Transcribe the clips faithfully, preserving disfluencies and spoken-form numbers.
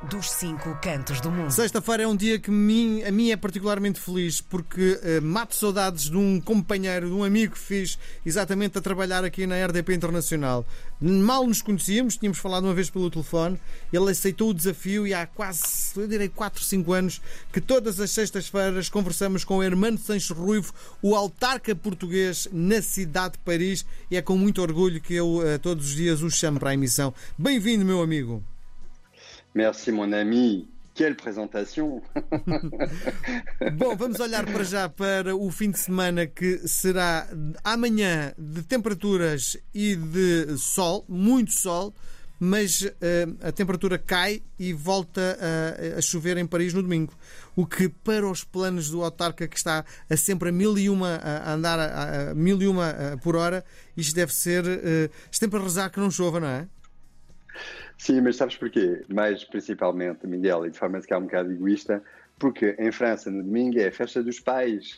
dos cinco cantos do mundo. Sexta-feira é um dia que mim, a mim é particularmente feliz porque uh, mato saudades de um companheiro, de um amigo que fiz exatamente a trabalhar aqui na R D P Internacional. Mal nos conhecíamos, tínhamos falado uma vez pelo telefone, ele aceitou o desafio e há quase, eu direi quatro, cinco anos que todas as sextas-feiras conversamos com o Hermano Sancho Ruivo, o autarca português na cidade de Paris, e é com muito orgulho que eu uh, todos os dias o chamo para a emissão. Bem-vindo, meu amigo. Merci, mon ami. Quelle présentation! Bom, vamos olhar para já para o fim de semana, que será amanhã de temperaturas e de sol, muito sol, mas uh, a temperatura cai e volta a, a chover em Paris no domingo. O que, para os planos do autarca, que está a sempre a mil e uma a andar a, a mil e uma por hora, isto deve ser uh, sempre a rezar que não chova, não é? Sim, mas sabes porquê? Mais principalmente, Miguel, e de forma a ficar um bocado egoísta, porque em França, no domingo, é a festa dos pais.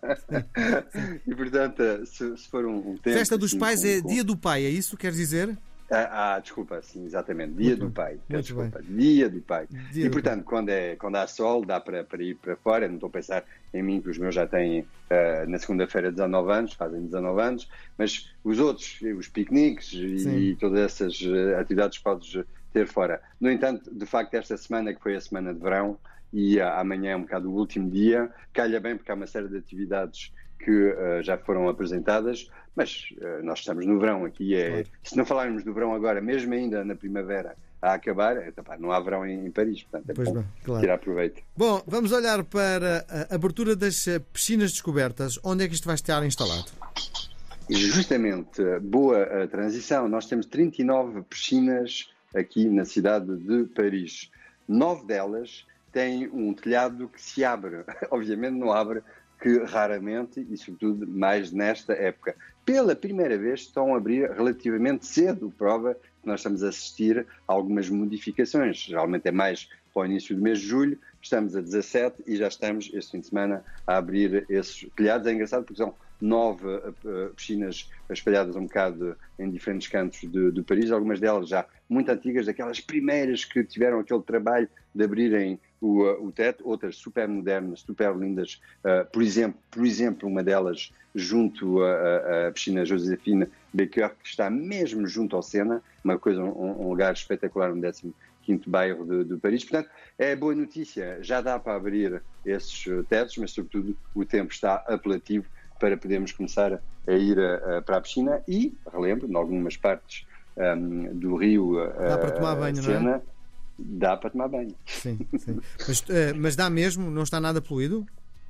E, portanto, se, se for um, um tempo... Festa dos assim, pais com, é com... dia do pai, é isso que queres dizer? Ah, ah, desculpa, sim, exatamente. Dia Muito do bem. pai. Muito Desculpa. bem. Dia do pai. Dia e, do portanto, quando, é, quando há sol, dá para, para ir para fora. Não estou a pensar em mim, que os meus já têm, uh, na segunda-feira, dezanove anos, fazem dezanove anos, mas os outros, os piqueniques e, e todas essas uh, atividades podes ter fora. No entanto, de facto, esta semana, que foi a semana de verão, e uh, amanhã é um bocado o último dia, calha bem porque há uma série de atividades que uh, já foram apresentadas, mas uh, nós estamos no verão aqui. É, claro. Se não falarmos do verão agora, mesmo ainda na primavera a acabar, é, tá, não há verão em, em Paris, portanto é pois bom bem, claro. Tirar proveito. Bom, vamos olhar para a abertura das piscinas descobertas. Onde é que isto vai estar instalado? Justamente, boa a transição. Nós temos trinta e nove piscinas aqui na cidade de Paris. Nove delas têm um telhado que se abre. Obviamente não abre, que raramente, e sobretudo mais nesta época. Pela primeira vez estão a abrir relativamente cedo, prova que nós estamos a assistir a algumas modificações. Geralmente é mais para o início do mês de julho, estamos a dezassete e já estamos este fim de semana a abrir esses telhados. É engraçado porque são nove uh, piscinas espalhadas um bocado em diferentes cantos de, de Paris, algumas delas já muito antigas, daquelas primeiras que tiveram aquele trabalho de abrirem o, uh, o teto, outras super modernas, super lindas, uh, por exemplo, por exemplo, uma delas junto à piscina Joséphine Baker, que está mesmo junto ao Sena, uma coisa, um, um lugar espetacular no décimo quinto bairro de, de Paris. Portanto, é boa notícia, já dá para abrir esses tetos, mas sobretudo o tempo está apelativo para podermos começar a ir a, a, para a piscina e, relembro, em algumas partes um, do rio dá para tomar banho, Sena, não é? Dá para tomar banho. Sim, sim. Mas, uh, mas dá mesmo? Não está nada poluído?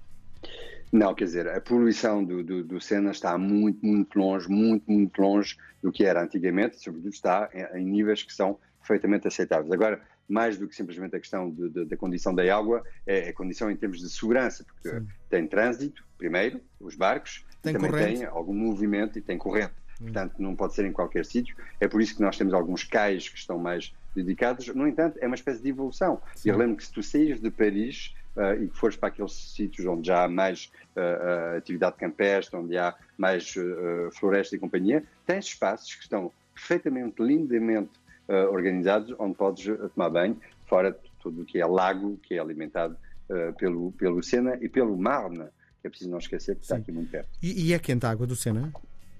Não, quer dizer, a poluição do, do, do Sena está muito, muito longe, muito, muito longe do que era antigamente, sobretudo está em, em níveis que são perfeitamente aceitáveis. Agora, mais do que simplesmente a questão de, de, da condição da água, é a condição em termos de segurança, porque Sim. tem trânsito, primeiro, os barcos, tem e também corrente. tem algum movimento e tem corrente. Hum. Portanto, não pode ser em qualquer sítio. É por isso que nós temos alguns cais que estão mais dedicados. No entanto, é uma espécie de evolução. Sim. E eu lembro que se tu saís de Paris uh, e que fores para aqueles sítios onde já há mais uh, uh, atividade campestre, onde há mais uh, floresta e companhia, tens espaços que estão perfeitamente, lindamente Uh, organizados, onde podes uh, tomar banho, fora de tudo o que é lago, que é alimentado uh, pelo, pelo Sena e pelo Marne, que é preciso não esquecer, que Sim. está aqui muito perto. E, e é quente a água do Sena?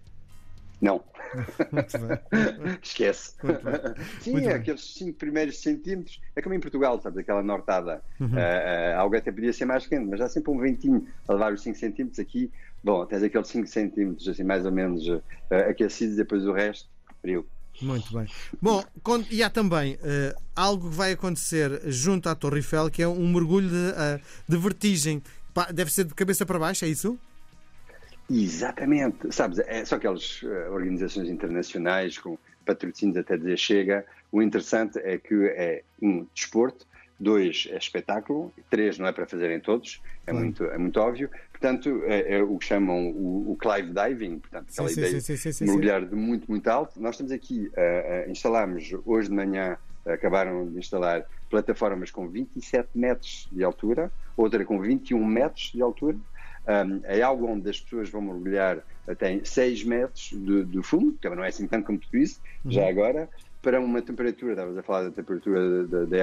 Não. Muito bem. Esquece. Muito bem. Sim, muito é bem. Aqueles cinco primeiros centímetros, é como em Portugal, sabes, aquela nortada. Uhum. Uh, uh, a água até podia ser mais quente, mas há sempre um ventinho a levar os cinco centímetros aqui. Bom, tens aqueles cinco centímetros, assim, mais ou menos uh, aquecidos, depois o resto, frio. Muito bem. Bom, e há também uh, algo que vai acontecer junto à Torre Eiffel, que é um mergulho de, uh, de vertigem. Deve ser de cabeça para baixo, é isso? Exatamente. Sabes, é, são aquelas uh, organizações internacionais com patrocínios até dizer chega. O interessante é que é um desporto, dois é espetáculo, três não é para fazerem todos, é, claro. muito, é muito óbvio. Portanto, é, é o que chamam o, o clive diving, portanto, aquela sim, ideia sim, sim, sim, de mergulhar de muito, muito alto. Nós estamos aqui, uh, uh, instalamos hoje de manhã, uh, acabaram de instalar plataformas com vinte e sete metros de altura, outra com vinte e um metros de altura. Um, é algo onde as pessoas vão mergulhar tem seis metros de, de fundo, que não é assim tanto como tu disse, uhum. já agora, para uma temperatura, estavas a falar da temperatura da, da água,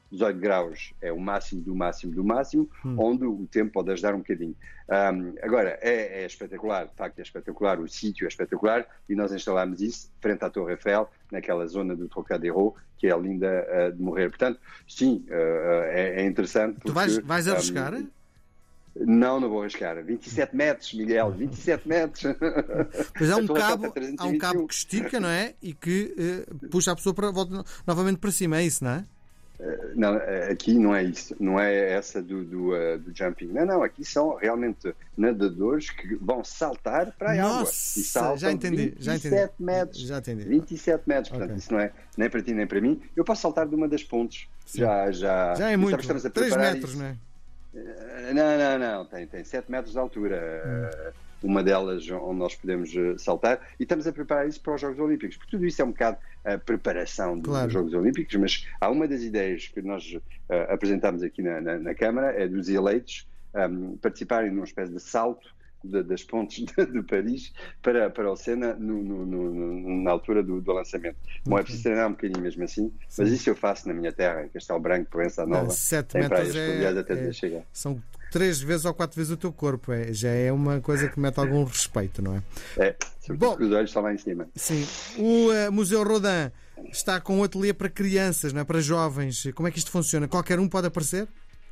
dezoito graus é o máximo do máximo do máximo, hum. onde o tempo pode ajudar um bocadinho. Um, agora, é, é espetacular, de facto é espetacular, o sítio é espetacular, e nós instalámos isso frente à Torre Eiffel, naquela zona do Trocadero, que é linda uh, de morrer. Portanto, sim, uh, é, é interessante. Porque, tu vais, vais arriscar? Um, Não, não vou arriscar. vinte e sete metros, Miguel, vinte e sete metros. Pois há um cabo, há um cabo que estica, não é? E que uh, puxa a pessoa para, volta novamente para cima, é isso, não é? Uh, não, aqui não é isso, não é essa do, do, uh, do jumping. Não, não, aqui são realmente nadadores que vão saltar para a Nossa, água. E saltam já entendi, já entendi. vinte e sete metros. Já entendi. vinte e sete metros, portanto, okay. Isso não é nem para ti nem para mim. Eu posso saltar de uma das pontes. Já, já, já é muito. Estamos a três metros, isso. Não é? Não, não, não, tem, tem sete metros de altura, hum. uma delas onde nós podemos saltar, e estamos a preparar isso para os Jogos Olímpicos, porque tudo isso é um bocado a preparação dos claro. Jogos Olímpicos, mas há uma das ideias que nós uh, apresentámos aqui na, na, na Câmara, é dos eleitos um, participarem numa espécie de salto de, das pontes de, de Paris para, para o Sena no, no, no, na altura do, do lançamento. Bom, é preciso treinar um bocadinho mesmo assim, Sim. mas isso eu faço na minha terra, em Castelo Branco, Proença Nova, sete metros é, até é, chegar. São três vezes ou quatro vezes o teu corpo, é, já é uma coisa que mete algum respeito, não é? É, sobretudo que os olhos estão lá em cima. Sim. O uh, Museu Rodin está com um ateliê para crianças, não é? Para jovens. Como é que isto funciona? Qualquer um pode aparecer?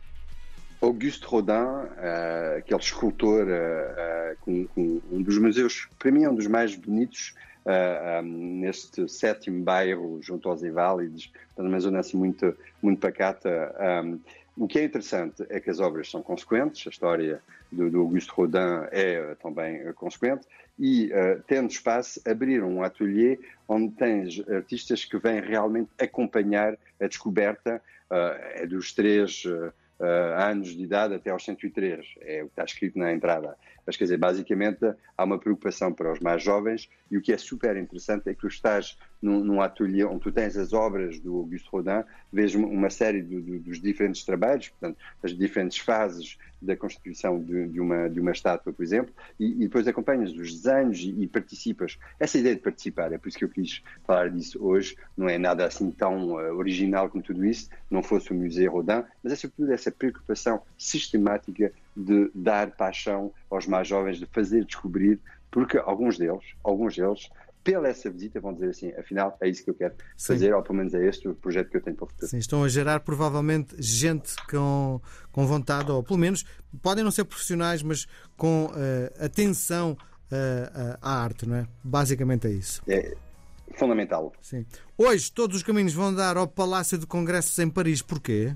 Auguste Rodin, uh, aquele escultor, uh, uh, com, com um dos museus, para mim é um dos mais bonitos, uh, um, neste sétimo bairro, junto aos Inválidos, numa zona assim muito, muito pacata. Um, o que é interessante é que as obras são consequentes, a história do, do Auguste Rodin é também consequente, e, uh, tendo espaço, abriram um ateliê onde tens artistas que vêm realmente acompanhar a descoberta uh, é dos três... Uh, Uh, anos de idade até aos cento e três, é o que está escrito na entrada. Mas, quer dizer, basicamente há uma preocupação para os mais jovens, e o que é super interessante é que tu estás num, num ateliê onde tu tens as obras do Auguste Rodin, vês uma série do, do, dos diferentes trabalhos, portanto, as diferentes fases da constituição de, de, uma, de uma estátua, por exemplo, e, e depois acompanhas os desenhos e, e participas. Essa ideia de participar, é por isso que eu quis falar disso hoje, não é nada assim tão uh, original como tudo isso, não fosse o Museu Rodin, mas é sobretudo essa preocupação sistemática de dar paixão aos mais jovens, de fazer descobrir, porque alguns deles, alguns deles, pela essa visita vão dizer assim, afinal é isso que eu quero fazer, Sim. ou pelo menos é este o projeto que eu tenho para o futuro. Sim, estão a gerar provavelmente gente com, com vontade, ou pelo menos podem não ser profissionais, mas com uh, atenção uh, à arte, não é? Basicamente é isso. É fundamental. Sim. Hoje todos os caminhos vão dar ao Palácio de Congressos em Paris, porquê?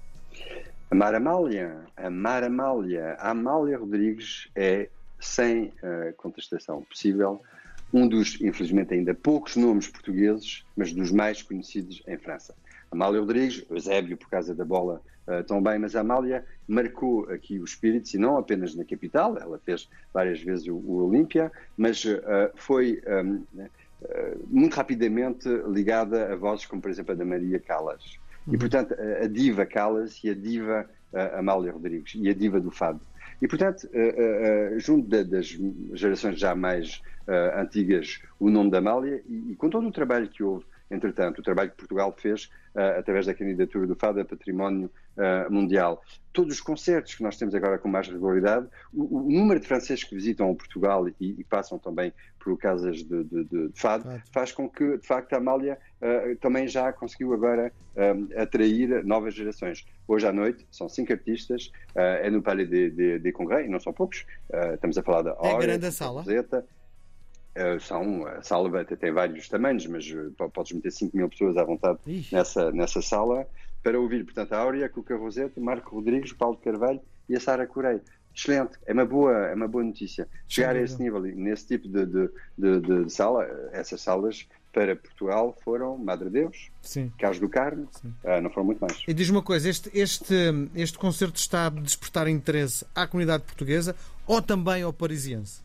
Amar Amália, Amar Amália, a Amália Rodrigues é, sem uh, contestação possível, um dos, infelizmente, ainda poucos nomes portugueses, mas dos mais conhecidos em França. Amália Rodrigues, Eusébio por causa da bola uh, também, mas a Amália marcou aqui o espírito, e não apenas na capital, ela fez várias vezes o, o Olímpia, mas uh, foi um, uh, muito rapidamente ligada a vozes como, por exemplo, a da Maria Callas. E, portanto, a, a diva Callas e a diva uh, Amália Rodrigues, e a diva do fado. E, portanto, uh, uh, junto de, das gerações já mais uh, antigas, o nome da Amália, e, e com todo o trabalho que houve, entretanto, o trabalho que Portugal fez uh, através da candidatura do fado a património uh, mundial, todos os concertos que nós temos agora com mais regularidade, o, o número de franceses que visitam Portugal e, e passam também por casas de, de, de, de fado, claro. Faz com que, de facto, a Amália uh, também já conseguiu agora um, atrair novas gerações. Hoje à noite são cinco artistas, uh, é no Palais des de, de Congrès, e não são poucos, uh, estamos a falar da Hora, é grande a sala. Roseta, uh, são, a sala até tem vários tamanhos, mas uh, podes meter cinco mil pessoas à vontade nessa, nessa sala, para ouvir, portanto, a Áurea, a Cuca Roseta, Marco Rodrigues, Paulo de Carvalho e a Sara Correia. Excelente, é uma boa, é uma boa notícia. Chegar Sim, a esse nível, nesse tipo de, de, de, de sala, essas salas para Portugal foram Madre Deus, Sim. Carlos do Carmo, uh, não foram muito mais. E diz-me uma coisa, este, este, este concerto está a despertar interesse à comunidade portuguesa ou também ao parisiense?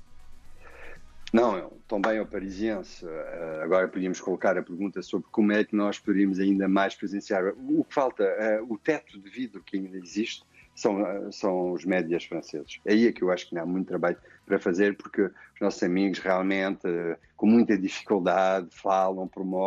Não, também ao parisiense. Agora podíamos colocar a pergunta sobre como é que nós poderíamos ainda mais presenciar. O que falta, o teto de vidro que ainda existe, são, são os médias franceses. Aí é que eu acho que não há muito trabalho para fazer, porque os nossos amigos realmente, com muita dificuldade, falam, promovem.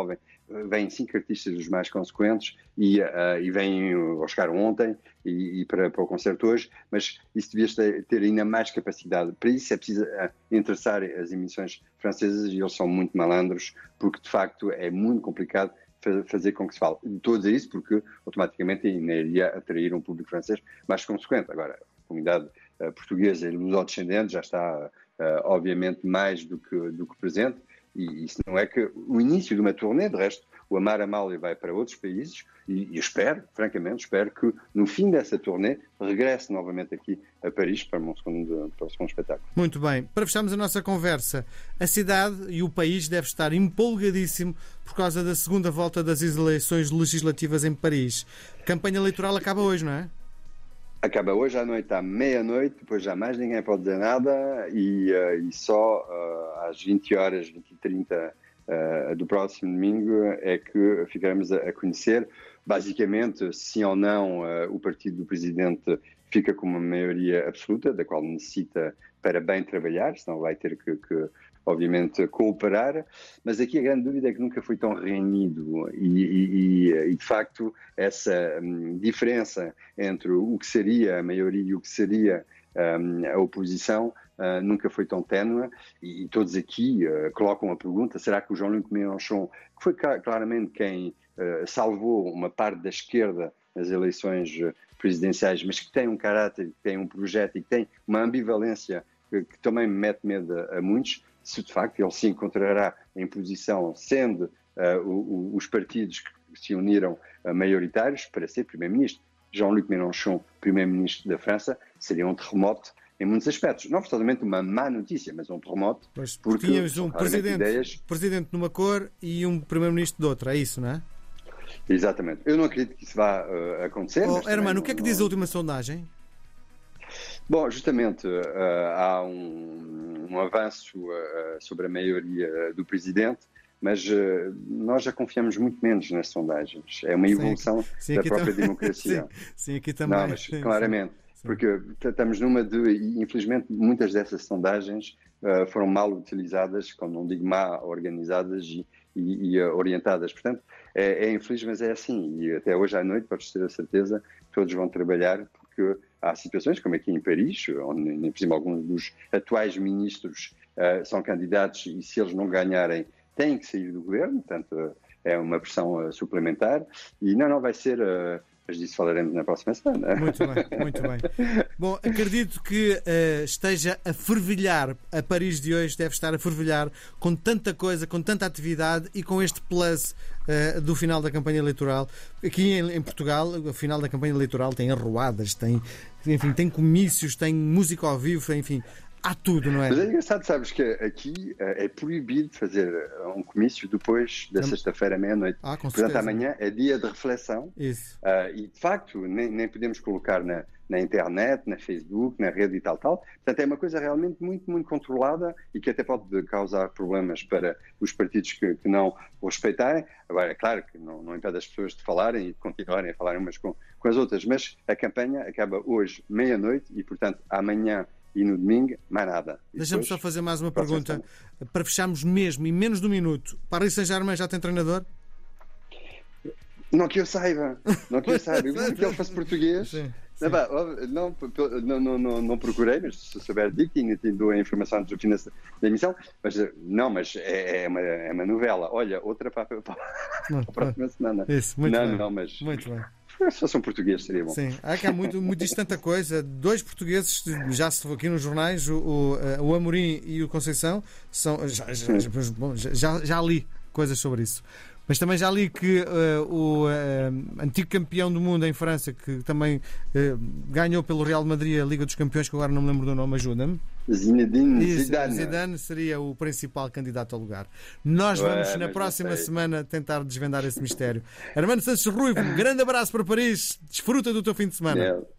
vêm cinco artistas dos mais consequentes e, uh, e vêm, ou chegaram ontem e, e para, para o concerto hoje, mas isso devia ter, ter ainda mais capacidade. Para isso é preciso uh, interessar as emissões francesas, e eles são muito malandros, porque de facto é muito complicado fazer com que se fale. Estou a dizer isso porque automaticamente ainda iria atrair um público francês mais consequente. Agora, a comunidade uh, portuguesa e luso-descendente já está uh, obviamente mais do que, do que presente, e isso não é que o início de uma turnê. De resto, o Amar Amália vai para outros países e, e espero, francamente, espero que no fim dessa turnê regresse novamente aqui a Paris para, um segundo, para o segundo espetáculo. Muito bem. Para fecharmos a nossa conversa, a cidade e o país deve estar empolgadíssimo por causa da segunda volta das eleições legislativas em Paris. A campanha eleitoral acaba hoje, não é? Acaba hoje à noite, à meia-noite, depois já mais ninguém pode dizer nada, e, uh, e só uh, às vinte horas, vinte e trinta uh, do próximo domingo é que ficaremos a, a conhecer, basicamente, sim ou não, uh, o partido do Presidente fica com uma maioria absoluta, da qual necessita para bem trabalhar, senão vai ter que, que obviamente, cooperar, mas aqui a grande dúvida é que nunca foi tão renhido e, e, e de facto, essa um, diferença entre o que seria a maioria e o que seria um, a oposição uh, nunca foi tão ténue, e, e todos aqui uh, colocam a pergunta: será que o Jean-Luc Mélenchon, que foi claramente quem uh, salvou uma parte da esquerda nas eleições presidenciais, mas que tem um caráter, que tem um projeto e que tem uma ambivalência que, que também mete medo a, a muitos, se de facto ele se encontrará em posição, sendo uh, o, o, os partidos que se uniram uh, maioritários, para ser primeiro-ministro. Jean-Luc Mélenchon, primeiro-ministro da França, seria um terremoto em muitos aspectos. Não totalmente uma má notícia, mas um terremoto. Pois, porque tínhamos um presidente, ideias... presidente numa cor e um primeiro-ministro de outra, é isso, não é? Exatamente. Eu não acredito que isso vá uh, acontecer. Oh, mas Hermano, o que é que diz não... a última sondagem? Bom, justamente uh, há um, um avanço uh, sobre a maioria do Presidente, mas uh, nós já confiamos muito menos nas sondagens. É uma evolução sim, sim, da própria tam... democracia. sim, sim, aqui também. Não, mas sim, claramente, sim. Porque estamos numa de, e infelizmente muitas dessas sondagens uh, foram mal utilizadas, como não digo má, organizadas e, e, e uh, orientadas. Portanto, é, é infeliz, mas é assim. E até hoje à noite, podes ter a certeza, todos vão trabalhar, porque há situações, como aqui em Paris, onde, nem por cima, alguns dos atuais ministros uh, são candidatos e, se eles não ganharem, têm que sair do governo. Portanto, uh, é uma pressão uh, suplementar. E não, não vai ser... Uh, mas disso falaremos na próxima semana. Muito bem, muito bem. Bom, acredito que uh, esteja a fervilhar, a Paris de hoje deve estar a fervilhar com tanta coisa, com tanta atividade e com este plus uh, do final da campanha eleitoral. Aqui em, em Portugal, o final da campanha eleitoral tem arruadas, tem, enfim, tem comícios, tem música ao vivo, enfim... Há tudo, não é? Mas é engraçado, sabes que aqui uh, é proibido fazer um comício depois da sexta-feira à meia-noite. Ah, com Portanto, certeza. amanhã é dia de reflexão. Isso. Uh, e, de facto, nem, nem podemos colocar na, na internet, na Facebook, na rede e tal, tal. Portanto, é uma coisa realmente muito, muito controlada e que até pode causar problemas para os partidos que, que não o respeitarem. Agora, é claro que não, não impede as pessoas de falarem e de continuarem a falarem umas com, com as outras, mas a campanha acaba hoje, meia-noite, e, portanto, amanhã e no domingo, mais nada. Deixa-me só fazer mais uma pergunta para fecharmos mesmo, em menos de um minuto. Paris Saint-Germain já tem treinador? Não que eu saiba, não que eu saiba. Eu vi que ele fosse português. Sim, sim. Não, não, não, não, não procurei, mas se souber digo, ainda te dou a informação antes do fim da emissão. Mas não, mas é, é, uma, é uma novela. Olha, outra para, para, para a próxima semana. Isso, muito não, bem. não, mas muito bem. Se fosse um português seria bom. Sim, há cá muito, muito diz tanta coisa. Dois portugueses, já se aqui nos jornais, o, o, o Amorim e o Conceição, são, já, já, bom, já, já li coisas sobre isso. Mas também já li que uh, o uh, antigo campeão do mundo em França, que também uh, ganhou pelo Real Madrid a Liga dos Campeões, que agora não me lembro do nome, ajuda-me. Zinedine Isso, Zidane. Zidane seria o principal candidato ao lugar. Nós vamos, Ué, na próxima semana, tentar desvendar esse mistério. Hermano Santos Ruivo, um grande abraço para Paris. Desfruta do teu fim de semana. É.